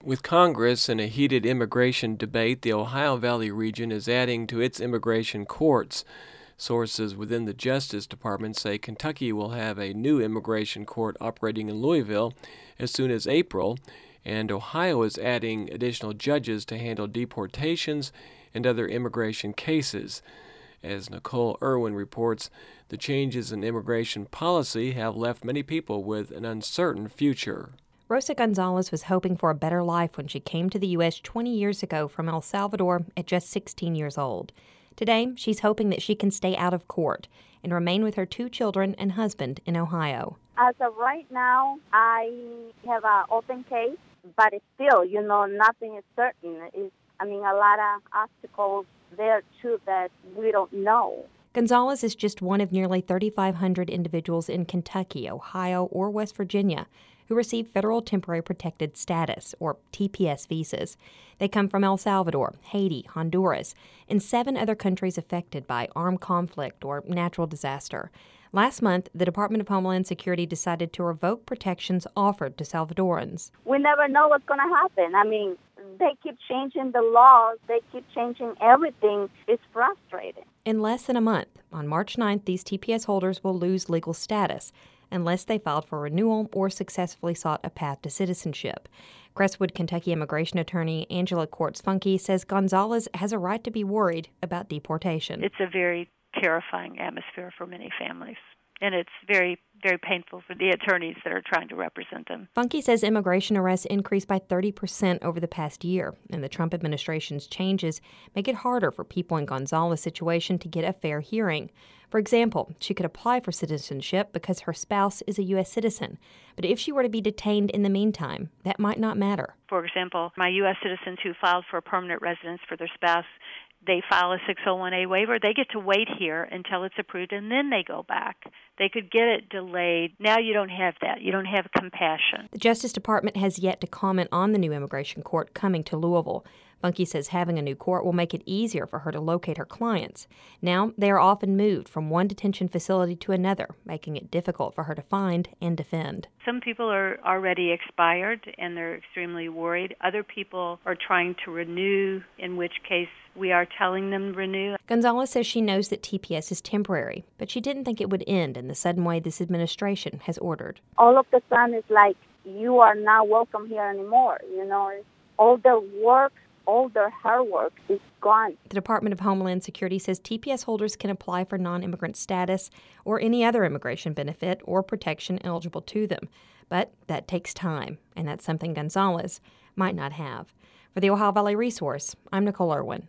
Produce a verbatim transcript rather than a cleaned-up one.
With Congress in a heated immigration debate, the Ohio Valley region is adding to its immigration courts. Sources within the Justice Department say Kentucky will have a new immigration court operating in Louisville as soon as April, and Ohio is adding additional judges to handle deportations and other immigration cases. As Nicole Irwin reports, the changes in immigration policy have left many people with an uncertain future. Rosa Gonzalez was hoping for a better life when she came to the U S twenty years ago from El Salvador at just sixteen years old. Today, she's hoping that she can stay out of court and remain with her two children and husband in Ohio. As of right now, I have an open case, but it's still, you know, nothing is certain. It's, I mean, a lot of obstacles there, too, that we don't know. Gonzalez is just one of nearly thirty-five hundred individuals in Kentucky, Ohio, or West Virginia who receive Federal Temporary Protected Status, or T P S visas. They come from El Salvador, Haiti, Honduras, and seven other countries affected by armed conflict or natural disaster. Last month, the Department of Homeland Security decided to revoke protections offered to Salvadorans. We never know what's going to happen. I mean, they keep changing the laws. They keep changing everything. It's frustrating. In less than a month, on March ninth, these T P S holders will lose legal status unless they filed for renewal or successfully sought a path to citizenship. Crestwood, Kentucky immigration attorney Angela Quartz-Funke says Gonzalez has a right to be worried about deportation. It's a very terrifying atmosphere for many families, and it's very, very painful for the attorneys that are trying to represent them. Funke says immigration arrests increased by thirty percent over the past year, and the Trump administration's changes make it harder for people in Gonzalez's situation to get a fair hearing. For example, she could apply for citizenship because her spouse is a U S citizen, but if she were to be detained in the meantime, that might not matter. For example, my U S citizens who filed for permanent residence for their spouse, they file a six oh one A waiver. They get to wait here until it's approved, and then they go back. They could get it delayed. Now you don't have that. You don't have compassion. The Justice Department has yet to comment on the new immigration court coming to Louisville. Funke says having a new court will make it easier for her to locate her clients. Now, they are often moved from one detention facility to another, making it difficult for her to find and defend. Some people are already expired, and they're extremely worried. Other people are trying to renew, in which case we are telling them renew. Gonzalez says she knows that T P S is temporary, but she didn't think it would end in the sudden way this administration has ordered. All of the sudden, it's like you are not welcome here anymore. You know, all the work, all their hard work is gone. The Department of Homeland Security says T P S holders can apply for non-immigrant status or any other immigration benefit or protection eligible to them. But that takes time, and that's something Gonzalez might not have. For the Ohio Valley Resource, I'm Nicole Irwin.